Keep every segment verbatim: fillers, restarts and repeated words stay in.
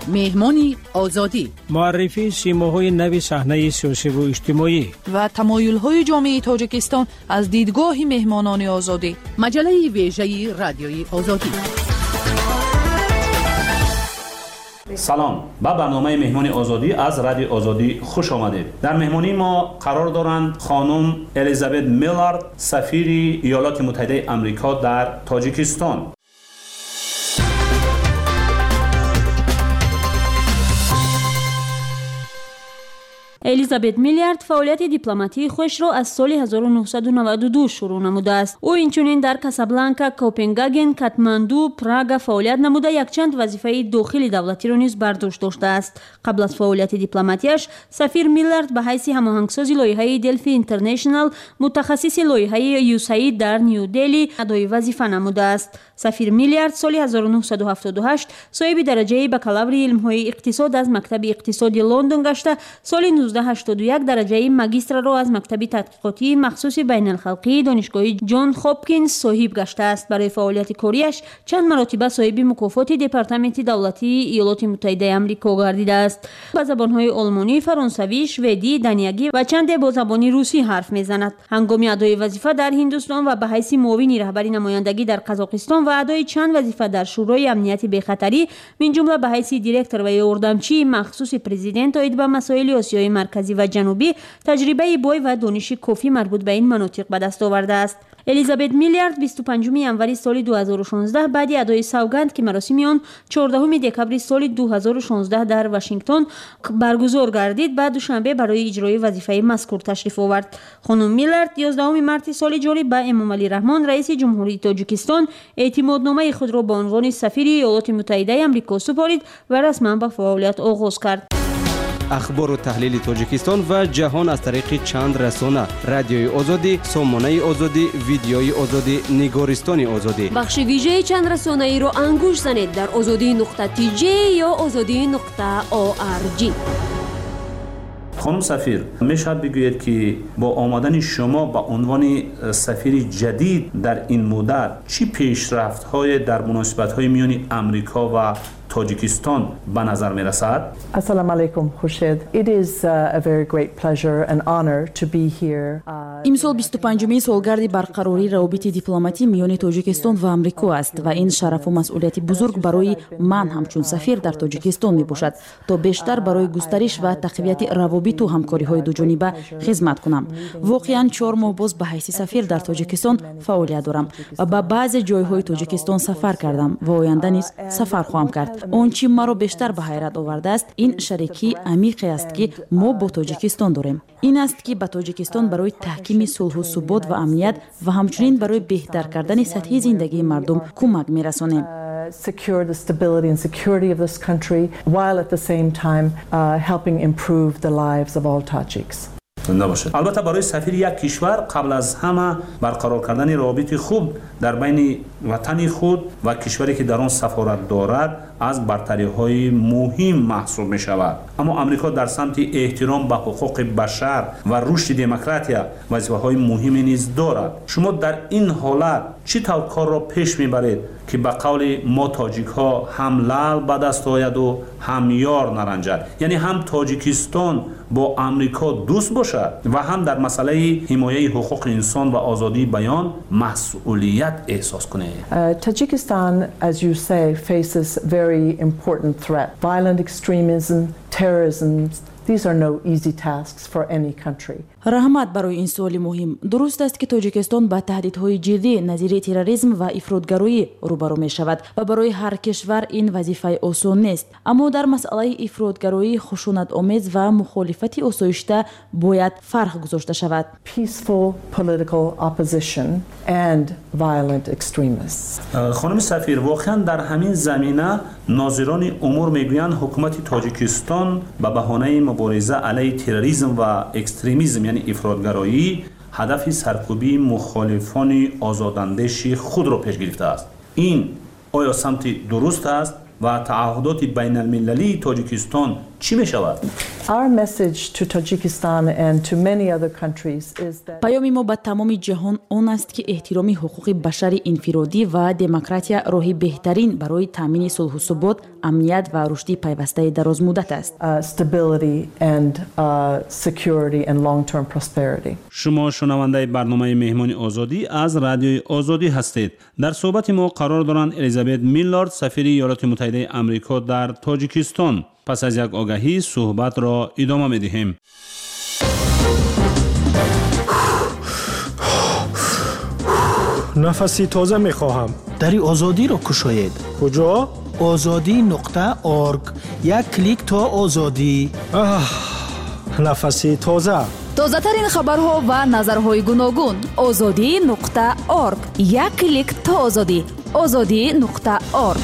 مهمانی آزادی، معرفی سیماهای نو صحنه سیاسی و اجتماعی و تمایل‌های جامعه تاجیکستان از دیدگاه مهمانان آزادی. مجله ویژه رادیوی آزادی. سلام، با برنامه مهمان آزادی از رادیو آزادی خوش آمدید. در مهمانی ما قرار دارند خانم الیزابت میلارد، سفیر ایالات متحده آمریکا در تاجیکستان. الیزابت میلیارد فعالیت دیپلماتی خودش را از سال هزار و نهصد و نود و دو شروع نموده است. او اینچنین در کاسابلانکا، کوپنهاگن، کاتماندو، پراگ فعالیت نموده یک چند وظیفه داخلی دولتی را نیز بر دوش داشته است. قبل از فعالیت دیپلماتیش، سفیر میلیارد به حیث هماهنگساز لایحه دلفی اینترنشنال، متخصص لایحه یوساید در نیو دلی ادای وظیفه نموده است. سفیر میلیارد سال هزار و نهصد و هفتاد و هشت صاحب درجه بکالوری علم‌های اقتصاد از مکتب اقتصادی لندن گشته، سال نوزده هشتاد و یک درجه ماگیستر را از مکتب تحقیقاتی مخصوص بین الخلقی دانشگاه جان هاپکینز صاحب گشته است. برای فعالیت کاریش چند مرتبه صاحب مکافات دپارتمنت دولتی ایالات متحده آمریکا گردیده است. با زبان‌های آلمانی، فرانسوی، شوئدی، دانیایی و چند با زبان روسی حرف می‌زند. هنگام ادای وظیفه در هندوستان و به حیث معاون رهبری نمایندگی در قزاقستان و ادای چند وظیفه در شورای امنیت بی‌خطری، من جمله به حیث دیرکتور و یاردمچی مخصوص پرزیدنت اید به مسائل آسیای مرکزی و جنوبی، تجربه بای و دانش کافی مربوط به این مناطق به دست آورده است. الیزابت میلیارد بیست و پنجم ژانویه سال دو هزار و شانزده بعد ادای سوگند که مراسم آن چهاردهم دکبر سال دو هزار و شانزده در واشنگتن برگزار گردید، بعد دوشنبه برای اجرای وظیفه مذکور تشریف آورد. خانم میلیارد یازدهم مارس سال جاری به امام علی رحمان رئیس جمهوری تاجیکستان اعتمادنامه خود را به عنوان سفیر ایالات متحده آمریکا سپارید و رسما به فعالیت آغاز کرد. اخبار و تحلیل تاجیکستان و جهان از طریق چند رسانه: رادیوی آزادی، سامانه آزادی، ویدیوی آزادی، نگارستان آزادی. بخش ویژه چند رسانه ای را انگوش زنید در آزادی نقطه تی جی یا آزادی نقطه او آر جی. خانم سفیر، میشد بگویید که با آمدن شما به عنوان سفیر جدید در این مدت چی پیشرفت‌های در مناسبت‌های میان آمریکا و تاجیکستان به نظر می رسد؟ السلام علیکم خورشید. It is a very great pleasure and honor to be here. امسال بیست و پنجمین سالگرد برقراری روابط دیپلماتی میان تاجیکستان و آمریکا است و این شرف و مسئولیت بزرگ برای من همچون سفیر در تاجیکستان می باشد تا بیشتر برای گسترش و تقویت روابط و همکاری‌های دوجانبه خدمت کنم. واقعاً چهار ماه باز به حیث سفیر در تاجیکستان فعالیت دارم و به بعضی جای‌های تاجیکستان سفر کردم و آینده نیز سفر خواهم کرد. آنچه مرا بیشتر به حیرت آورده است این شریکی عمیقی است که ما با تاجیکستان داریم. این است که به تاجیکستان برای تحکیم صلح و ثبات و امنیت و همچنین برای بهتر کردن سطح زندگی مردم کمک می‌رسانیم. secure the stability and security of this country while at the same time uh, helping improve the lives of all Tajiks. البته برای سفیر یک کشور قبل از همه برقرار کردن روابط خوب در بین وطن خود و کشوری که در آن سفارت دارد از برتری‌های مهم محسوب می شود. اما آمریکا در سمت احترام به حقوق بشر و رشد دموکراتیا وظیفه‌های مهمی نیز دارد. شما در این حالت چه طور کار را پیش میبرید که به قول ما تاجیک ها هم لعل به دست آید و هم یار نرنجد، یعنی هم تاجیکستان با آمریکا دوست باشد و هم در مسئله حمایت حقوق انسان و آزادی بیان مسئولیت احساس کنه؟ Tajikistan, as you say, faces very important threat. Violent extremism, terrorism. These are no easy tasks for any country. رحمت برای این سوال مهم. درست است که تاجیکستان با تهدیدهای جدی نظیر تروریسم و افراطگرایی روبرو می شود و برای هر کشور این وظیفه آسان نیست. اما در مسئله افراطگرایی خشونت آمیز و مخالفت آسایشته باید فرق گذاشته شود. Peaceful political opposition and violent extremists. خانم سفیر، واقعا در همین زمینه ناظران امور میگویند حکومت تاجیکستان به بهانه مبارزه علیه تروریسم و اکستریمیسم یعنی افراطگرایی هدف سرکوبی مخالفان آزاداندیش خود را پیش گرفته است. این آیا سمت درست است و تعهدات بین المللی تاجیکستان چی می شود؟ Our message to Tajikistan and to many other countries is that پیام ما به تمام جهان آن است که احترام حقوق بشر انفرادی و دموکراسی راه بهترین برای تامین صلح و ثبات، امنیت و رشد پیوسته دراز مدت است. uh, stability and uh, security and long-term prosperity. شما شنونده برنامه مهمان آزادی از رادیوی آزادی هستید. در صحبت ما قرار دارند الیزابت میلارد سفیر ایالات متحده آمریکا در تاجیکستان. پس از یک آگهی صحبت را ادامه می‌دهیم. نفسی تازه می‌خواهم. دری آزادی را گشایید. کجا؟ آزادی نقطه اورگ. یک کلیک تا آزادی. آه، نفسی تازه. تازه ترین خبرها و نظرهای گوناگون. آزادی نقطه اورگ. یک کلیک تا آزادی. آزادی نقطه اورگ.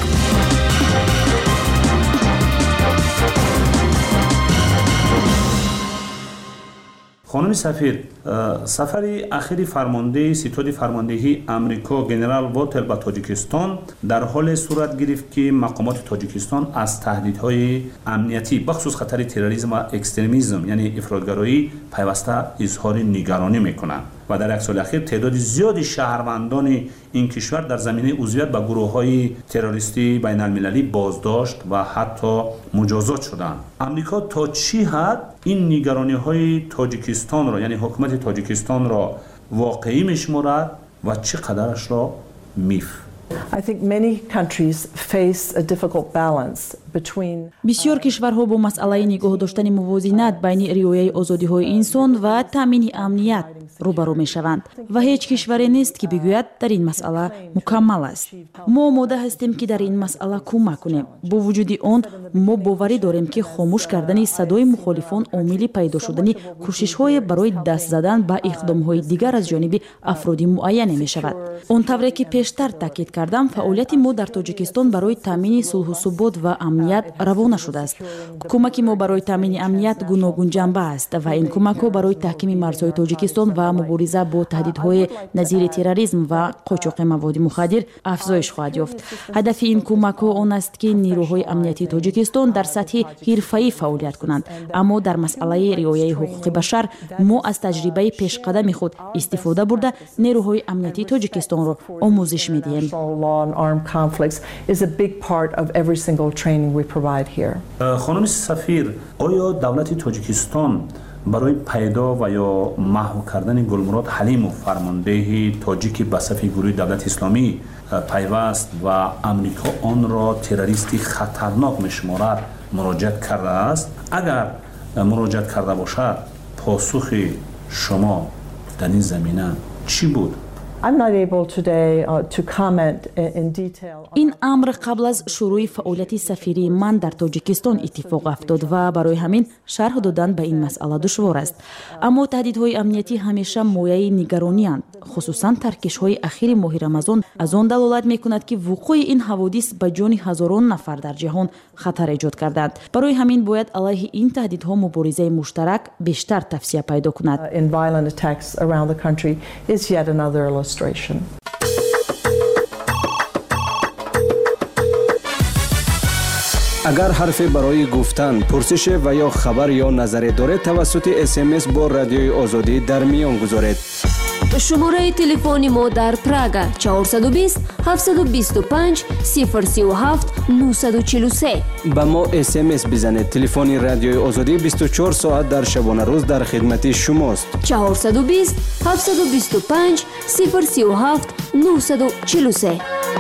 خانم سفیر، سفر اخیر فرمانده ستاد فرماندهی آمریکا جنرال والتر به تاجیکستان در حال صورت گرفت که مقامات تاجیکستان از تهدیدهای امنیتی بخصوص خطر تروریسم و اکستریمیسم یعنی افراطگرایی پیوسته اظهار نگرانی میکنند و در یک سال اخیر تعداد زیادی شهروندان این کشور در زمینه عضویت به گروه‌های تروریستی بین المللی بازداشت و حتی مجازات شدند. آمریکا تا چی حد این نگرانی‌های تاجیکستان را یعنی حکومت تاجیکستان را واقعی می‌شمارد و چقدرش را میف؟ I think many countries face a difficult balance between بسیار کشورها با مسئله نگاه داشتن موازنت بین رعایت آزادی‌های انسان و تامین امنیت روبرو می‌شوند و هیچ کشوری نیست که بگوید در این مسئله مکمل است. ما آماده هستیم که در این مسئله کمک کنیم. با وجود آن ما باوری داریم که خاموش کردن صدای مخالفان عامل پیدا شدن کوشش‌های برای دست زدن به اقدام‌های دیگر از جانب افراد معین می‌شود. آنطوری که پیشتر تاکید کردم فعالیت ما در تاجیکستان برای تامین صلح و ثبات و امنیت روانه شده است. کمک ما برای تامین امنیت گوناگون جنبه است و این کمک‌ها برای تحکیم مرزهای تاجیکستان و مبارزه با تهدیدهای نظیر تروریسم و قاچاق مواد مخدر افزایش خواهد یافت. هدف این کمک‌ها آن است که نیروهای امنیتی تاجیکستان در سطح حرفه‌ای فعالیت کنند، اما در مسئله رعایت حقوق بشر ما از تجربه پیشقدم خود استفاده برده نیروهای امنیتی تاجیکستان را آموزش می‌دهیم. خانم سفیر، آیا دولت تاجیکستان برای پیدا و یا محو کردن گلمراد حلیم و فرمانده تاجیک به صف گروه دولت اسلامی پیوست و آمریکا آن را تروریستی خطرناک می‌شمارد مراجعت کرده است؟ اگر مراجعت کرده باشد پاسخ شما در این زمینه چی بود؟ I'm not able today uh, to comment in detail. این امر قبل از شروع فعالیت سفیری من در تاجیکستان اتفاق افتاد و برای همین شرح دادن به این مسئله دشوار است. اما تهدیدهای امنیتی همیشه مایه نگرانی اند. خصوصا ترکش‌های اخیر ماه رمضان از آن دلالت می‌کند که وقوع این حوادث به جان هزاران نفر در جهان خطر ایجاد کردند. برای همین باید علیه این تهدیدها مبارزه مشترک بیشتر توسعه پیدا کند. Uh, in violent attacks around the country is yet another illustration. اگر حرفی برای گفتن، پرسش و یا خبر یا نظری دارید توسط اس ام اس با رادیوی آزادی در میان گذارید. شماره تلفن ما در پراگ چهارصد و بیست هفتصد و بیست و پنج صفر سه و هفت نهصد و چهل و سه. به ما اس ام اس بزنید. تلفن رادیوی آزادی بیست و چهار ساعت در شبانه روز در خدمت شماست. چهارصد و بیست هفتصد و بیست و پنج صفر سه و هفت نهصد و چهل و سه.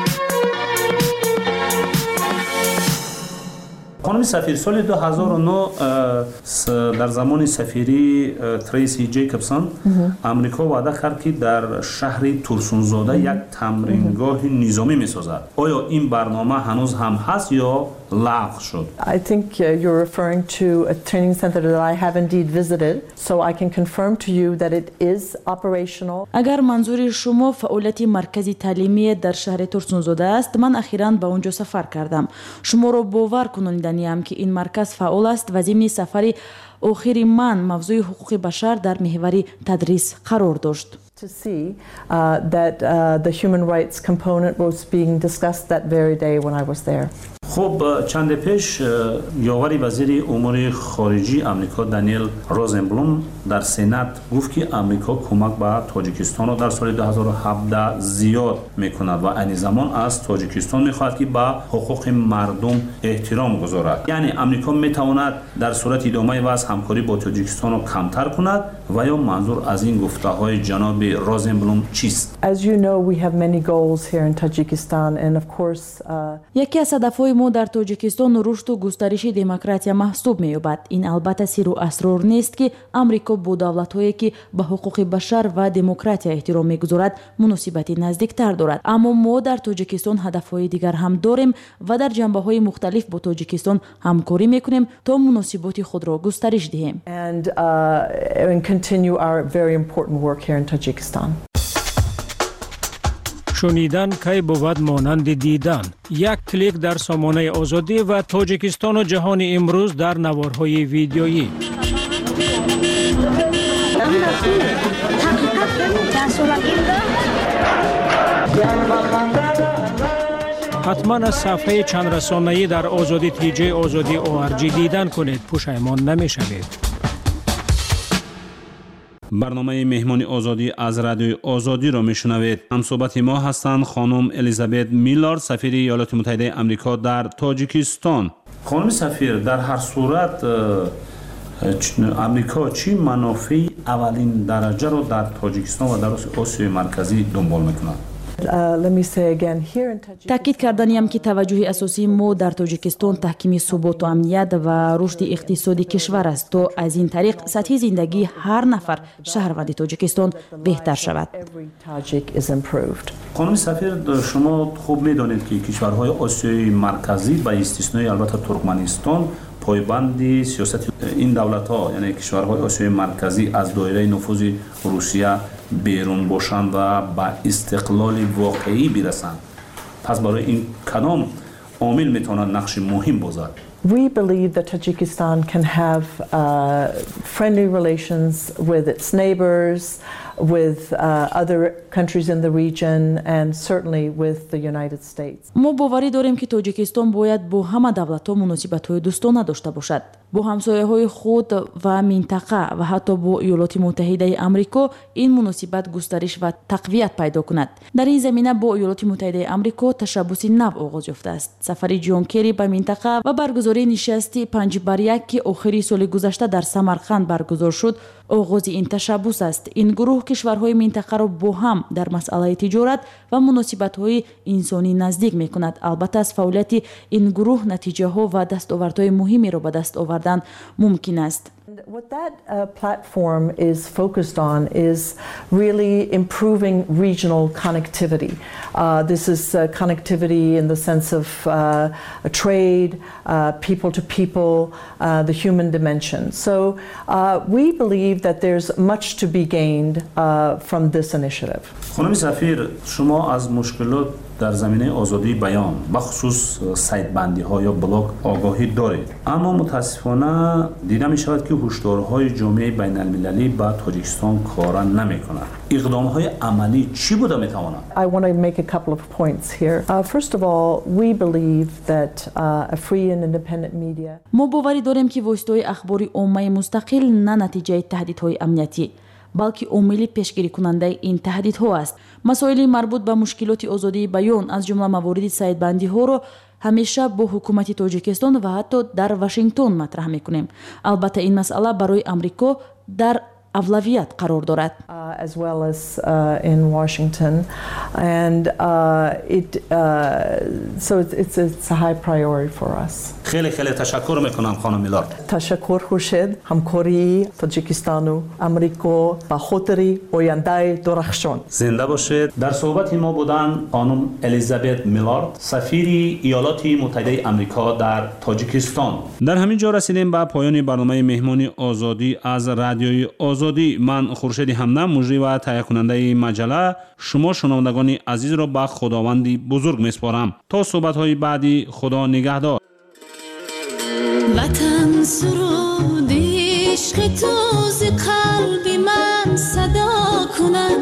خانم سفیر، سال دو هزار و نه در زمان سفیری تریسی جیکبسون امریکا وعده کرد که در شهر تورسونزاده یک تمرینگاه نظامی می‌سازد. آیا این برنامه هنوز هم هست یا لغو شد؟ I think uh, you're referring to a training center that I have indeed visited, so I can confirm to you that it is operational. اگر منظور شما فعالیت مرکزی تعلیمی در شهر تورسونزاده است، من اخیراً به اونجا سفر کردم. شما را باور کنانیدنیم که این مرکز فعال است و ضمن سفری آخر من موضوع حقوق بشر در محور تدریس قرار داشت. To see uh, that uh, the human rights component was being discussed that very day when I was there. خب چند پیش یاور وزیر امور خارجی آمریکا دانیل روزنبلوم در سنات گفت که آمریکا کمک به تاجیکستان را در سال دو هزار و هفده زیاد میکند و این زمان از تاجیکستان میخواهد که به حقوق مردم احترام گذارد. یعنی آمریکا میتواند در صورت ادامه وضع همکاری با تاجیکستان را کمتر کند و یا منظور از این گفته های جناب روزنبلوم چیست؟ As you know, we have many goals here in Tajikistan and of course uh... یکی از هدف‌های ما در تاجیکستان رشد و گسترش دموکراسی محسوب می‌یابد. این البته سر و اسرار نیست که آمریکا با دولت‌هایی که به حقوق بشر و دموکراسی احترام می‌گذارد مناسبتی نزدیک‌تر دارد. اما ما در تاجیکستان هدف‌های دیگر هم داریم و در جنبه‌های مختلف با تاجیکستان همکاری می‌کنیم تا مناسبات خود را گسترش دهیم. And uh, and continue our very important work here in Tajikistan. شنیدن کی بود مانند دیدن. یک کلیک در سامانه آزادی و تاجیکستان و جهان امروز در نوارهای ویدیویی. حتما از صفحه چند رسانه‌ای در آزادی تیجی آزادی او ار جی دیدن کنید، پشیمان نمی‌شوید. برنامه مهمان آزادی از رادیوی آزادی را میشنوید. همصحبت ما هستند خانم الیزابت میلارد، سفیر ایالات متحده آمریکا در تاجیکستان. خانم سفیر، در هر صورت آمریکا چی منافع اولین درجه را در تاجیکستان و در آسیای مرکزی دنبال میکند؟ تاکید کردنیم که توجه اساسی ما در تاجیکستان تحکیم ثبات و امنیت و رشد اقتصادی کشور است تا از این طریق سطح زندگی هر نفر شهروند تاجیکستان بهتر شود. خانم سفیر، شما خوب میدانید که کشورهای آسیای مرکزی با استثنای البته ترکمنستان پایبند سیاست این دولت‌ها یعنی کشورهای آسیای مرکزی از دایره نفوذ روسیه بیرون باشند و به استقلال واقعی برسند. پس برای این کدام عامل میتواند نقش مهم بازد؟ We believe that Tajikistan can have uh, friendly relations with its neighbors, with uh, other countries in the region and certainly with the United States. ما باوری داریم که تاجیکستان باید با همه دولت‌ها مناسبت‌های دوستانه داشته باشد. با همسایه‌های خود و منطقه و حتی با ایالات متحده آمریکا این مناسبت گسترش و تقویت پیدا کند. در این زمینه با ایالات متحده آمریکا تشبوس نو آغاز یافته است. سفر جان کری به منطقه و برگزاری نشست پنج بر یک که آخری سال گذشته در سمرقند برگزار شد آغاز این تشبوس است. این گروه کشورهای منطقه را با هم در مسئله تجارت و مناسبت‌های انسانی نزدیک می‌کند. البته از فعالیت این گروه نتیجه‌ها و دستاوردهای مهمی را به دست آوردن ممکن است. What that uh, platform is focused on is really improving regional connectivity. Uh, this is uh, connectivity in the sense of uh, trade, uh, people to people, uh, the human dimension. So uh, we believe that there's much to be gained uh, from this initiative. خانم سفیر، شما از مشکلات در زمینه آزادی بیان بخصوص سایت‌بندی ها یا بلاک آگاهی دارید، اما متاسفانه دیده می شود که هشدارهای جامعه بین المللی با تاجیکستان کار نمی کند. اقدام های عملی چی بوده می تواند؟ I want to make a couple of points here. Uh, first of all, we believe that uh, a free and independent media. ما باوری داریم که واسطه‌های اخباری عامه مستقل نه نتیجه تهدیدهای امنیتی بلکه عامل پیشگیری کننده این تهدیدها است. مسائل مربوط به مشکلات آزادی بیان از جمله موارد سایت‌بندی ها را همیشه با حکومت تاجیکستان و حتی در واشنگتن مطرح میکنیم. البته این مسئله برای آمریکا در اولویت قرار دارد. Uh, as well as uh, in Washington, and uh, it uh, so it's, it's it's a high priority for us. خیلی خیلی تشکر میکنم خانم میلارد. تشکر خورشید. همکاری تاجیکستان و آمریکا به خاطر آینده درخشان. زنده باشید. در صحبت ما بودن خانم الیزابت میلارد، سفیر ایالات متحده آمریکا در تاجیکستان. در همین جا رسیدیم به پایان برنامه مهمانی آزادی از رادیوی آزادی. من خورشید همدم، مجری و تهیه کننده مجله، شما شنوندگان عزیز را به خداوندی بزرگ میسپارم. تا صحبت های بعدی، خدا نگهدار. وطن سرود عشق تو ز قلب من صدا کند،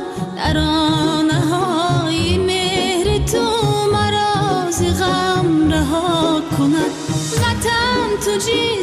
ترانه های مهر تو مرا ز غم رها کند وطن تو جیز